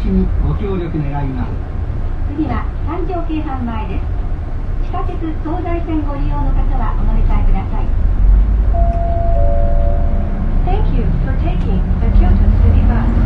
止にご協力願います。 次は三条京阪前です。地下鉄東西線ご利用の方はお乗り換えください。 Thank you for taking the Kyoto City Bus.